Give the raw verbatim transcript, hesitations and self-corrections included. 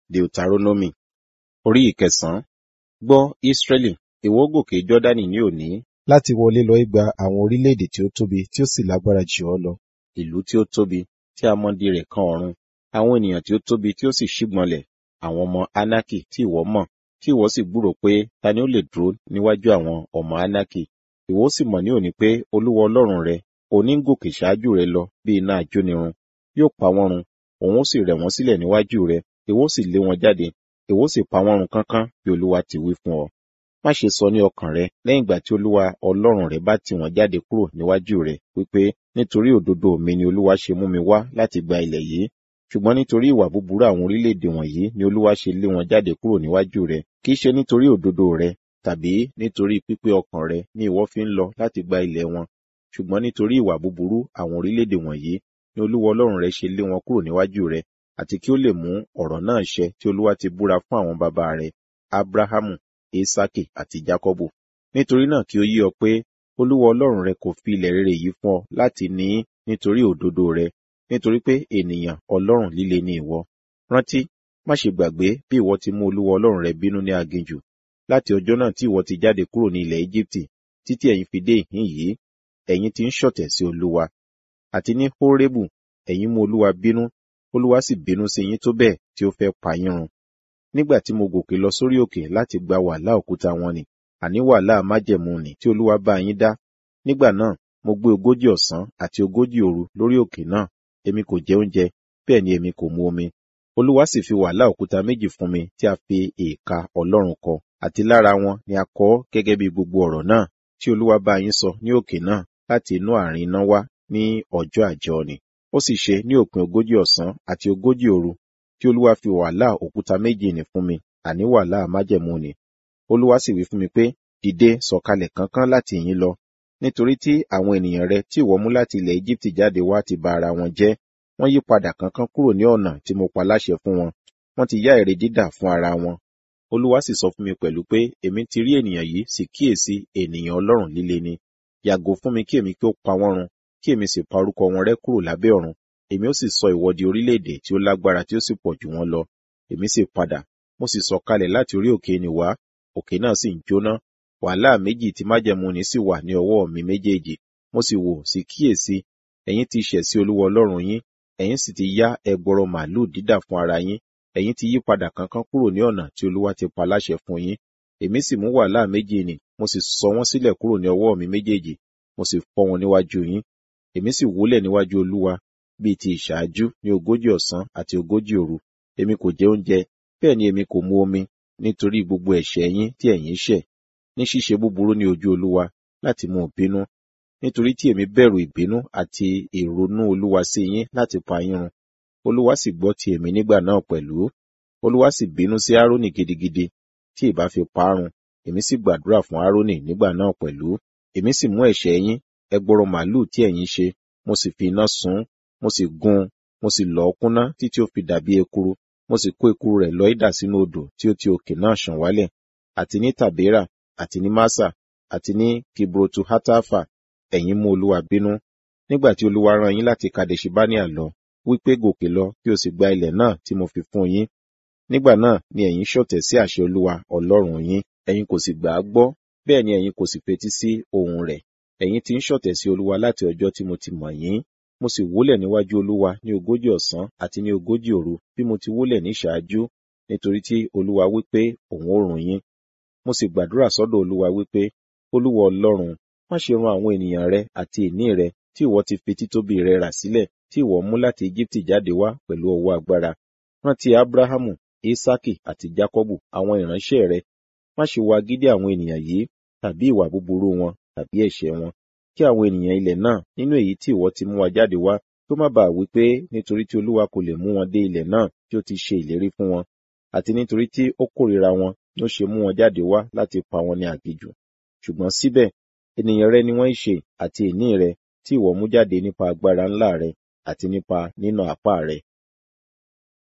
Deuteronomy orí ìkẹsàn-án. Gbọ́, Israẹli, ìwọ gòkè Jọ́dánì ní òní láti wọlé lọ igba àwọn orílẹ̀-èdè tí ó tóbi tí ó sì lágbára jù ọ́ lọ. ìlú tí ó tóbi, tí a mọ̀dí rẹ̀ kan ọ̀run, àwọn ènìyàn tí ó tóbi tí ó sì ṣígbọnlẹ̀, àwọn ọmọ Anaki tí ìwọ mọ̀, tí ìwọ sì gbúròó pé ta ni ó lè dúró níwájú àwọn ọmọ Anaki. Ìwọ sì mọ̀ ní òní pé Olúwa Ọlọ́run rẹ, òní ń gòkè ṣáájú rẹ lọ bí iná ajónirun, yóò pa wọ́n run, òun ó sì rẹ̀ wọ́n sílẹ̀ níwájú rẹ, ìwọ ó sì lé wọn jáde, ìwọ ó sì pa wọ́n run kánkán bí Olúwa ti wí fún ọ. Má ṣe sọ ní ọkàn rẹ lẹ́yìn ìgbà tí Olúwa Ọlọ́run rẹ bá tì wọ́n jáde kúrò níwájú rẹ, wípé nítorí òdodo mi ni Olúwa ṣe mú mi wá láti gba ilẹ̀ yìí, ṣùgbọ́n nítorí ìwà búburú àwọn orílẹ̀-èdè wọ̀nyí ni Olúwa ṣe lé wọn jáde kúrò níwájú rẹ, kì í ṣe nítorí òdodo rẹ, tàbí nítorí pípé ọkàn rẹ ni ìwọ fi ń lọ láti gba ilẹ̀ wọn, ṣùgbọ́n nítorí ìwà búburú àwọn orílẹ̀-èdè wọ̀nyí ni Olúwa Ọlọ́run rẹ ṣe lé wọn kúrò níwájú rẹ, àti kí ó lè mú ọ̀rọ̀ náà ṣẹ tí Olúwa ti búra fún àwọn baba rẹ, Abrahamu, Isaki àti Jakọbu. Nítorí náà kí ó yé ọ pé Olúwa Ọlọ́run rẹ kò fi ilẹ̀ rere yìí fún ọ láti ní í nítorí òdodo rẹ, nítorí pé ènìyàn Ọlọ́run líle ni ìwọ. Rántí, má ṣe gbàgbé bí ìwọ ti mú Olúwa Ọlọ́run rẹ bínú ní aginjù, láti ọjọ́ náà tí ìwọ ti jáde kúrò ní ilẹ̀ Égíptì, títí ẹ̀yin fi dé ìhín yìí, ẹ̀yin ti ń ṣọ̀tẹ̀ sí Olúwa. Àti ní Hórébù, ẹ̀yin mú Olúwa bínú, Olúwa sì bínú sí yín tó bẹ́ẹ̀ tí ó fẹ́ pa yín run. Nígbà tí mo gòkè lọ sórí òkè láti gba wàhálà òkúta wọn nì, àní wàhálà májẹ̀mú nì tí Olúwa bá yín dá. Nígbà náà, mo gbé ogójì ọ̀sán àti ogójì òru lórí òkè náà, èmi kò jẹ oúnjẹ, bẹ́ẹ̀ ni èmi kò mu omi. Olúwa sì fi wàhálà òkúta méjì fún mi tí a fi èèkà Ọlọ́run kọ, àti lára wọn ni a kọ ọ́ gẹ́gẹ́ bí gbogbo ọ̀rọ̀ náà tí Olúwa bá yín sọ ní òkè náà láti inú àárín iná wá ní ọjọ́ àjọ nì. Ó sì ṣe ní òpin ogójì ọ̀sán àti ogójì òru tí Olúwa fi wàhálà òkúta méjì nì fún mi, àní wàhálà májẹ̀mú nì. Olúwa sì wí fún mi pé, dìde sọ̀kalẹ̀ kánkán láti ìhín lọ, nítorí tí àwọn ènìyàn rẹ tí ìwọ mú láti ilẹ̀ Égíptì jáde wá ti ba ara wọn jẹ́, wọ́n yí padà kánkán kúrò ní ọ̀nà tí mo pa láṣẹ fún wọn, wọ́n ti yá ère dídà fún ara wọn. Olúwa sì sọ fún mi pẹ̀lú pé, èmi ti rí ènìyàn yìí, sì kíyèsí ènìyàn Ọlọ́run líle ni. Yàgò fún mi kí èmi kí ó pa wọ́n run, kí èmi sì pa orúkọ wọn rẹ́ kúrò lábẹ́ ọ̀run. Èmi ó sì sọ ìwọ di orílẹ̀-èdè tí ó lágbára tí ó sì pọ̀ jù wọ́n lọ. Èmi sì padà, mo sì sọ̀kalẹ̀ láti orí òkè nì wá, òkè náà sì ń jóná. Wàhálà méjì tí májẹ̀mú nì sì wà ní ọwọ́ mi méjèèjì. Mo sì wò, sì kíyèsí, ẹ̀yin ti ṣẹ̀ sí Olúwa Ọlọ́run yín, ẹ̀yin sì ti yá ẹgbọrọ màlúù dídà fún ara yín, ẹ̀yin ti yí padà kánkán kúrò ní ọ̀nà tí Olúwa ti pa láṣẹ fún yín. Èmi sì mú wàhálà méjì nì, mo sì sọ wọ́n sílẹ̀ kúrò ní ọwọ́ mi méjèèjì, mo sì fọ́ wọn níwájú yín. Èmi sì wólẹ̀ níwájú Olúwa bíi ti ìṣáájú ní ogójì ọ̀sán àti ogójì òru. Èmi kò jẹ oúnjẹ, bẹ́ẹ̀ ni èmi kò mu omi, nítorí gbogbo ẹ̀ṣẹ̀ yín tí ẹ̀yin ṣẹ̀, ní ṣíṣe búburú ní ojú Olúwa, láti mú un bínú. Nítorí tí èmi bẹ̀rù ìbínú àti ìrunú Olúwa sí yín láti pa yín run. Olúwa sì gbọ́ ti èmi nígbà náà pẹ̀lú. Olúwa sì bínú sí Árónì gidigidi, tí ìbá fi pa á run. Èmi sì gbàdúrà fún Árónì nígbà náà pẹ̀lú. Èmi sì mú ẹ̀ṣẹ̀ yín, ẹgbọrọ màlúù tí ẹ̀yin ṣe, mo sì fi iná sun, mo sì gún, mo sì lọ̀ ọ́ kúnná títí ó fi dàbí ekuru, mo sì kó ekuru rẹ̀ lọ idà sínú odò tí ó ti òkè náà ṣàn wálẹ̀, àti ní Tàbérà, àti ní Másà, àti ní Kibrotu Hatafa. Ẹ̀yin mú Olúwa bínú. Nígbà tí Olúwa rán yín láti Kadeṣibáníà lọ, wípé gòkè lọ kí o sì gba ilẹ̀ náà tí mo fi fún yín. Nígbà náà ni ẹ̀yin ṣọ̀tẹ̀ sí àṣẹ Olúwa Ọlọ́run yín, ẹ̀yin kò sì gbà á gbọ́, bẹ́ẹ̀ ni ẹ̀yin kò sì fetí sí ohùn rẹ̀. Ẹ̀yin ti ń ṣọ̀tẹ̀ sí Olúwa láti ọjọ́ tí mo ti mọ̀ yín. Mo sì wólẹ̀ níwájú Olúwa ní ogójì ọ̀sán àti ní ogójì òru bí mo ti wólẹ̀ ní ìṣáájú, nítorí tí Olúwa wípé òun ó run yín. Mo sì gbàdúrà sọ́dọ̀ Olúwa wípé, Olúwa Ọlọ́run, má ṣe run àwọn ènìyàn rẹ àti ìní rẹ tí ìwọ ti fi títóbi rẹ rà sílẹ̀, tí ìwọ mú láti Égíptì jáde wá pẹ̀lú ọwọ́ agbára. Rántí Abrahamu, Isaki àti Jakọbu, àwọn ìránṣẹ́ rẹ. Má ṣe wo agídí àwọn ènìyàn yìí, tàbí ìwà búburú wọn, tàbí ẹ̀ṣẹ̀ wọn, kí àwọn ènìyàn ilẹ̀ náà nínú èyí tí ìwọ ti mú wa jáde wá, tó má bàa wí pé nítorí tí Olúwa kò lè mú wọn dé ilẹ̀ náà tí ó ti ṣe ìlérí fún wọn, àti nítorí tí ó kórìíra wọn ni ó ṣe mú wọn jáde wá láti pa wọn ní aginjù. Ṣùgbọ́n síbẹ̀, ènìyàn rẹ ni wọ́n ń ṣe àti ìní rẹ tí ìwọ mú jáde nípa agbára ńlá rẹ àti nípa nínà apá rẹ.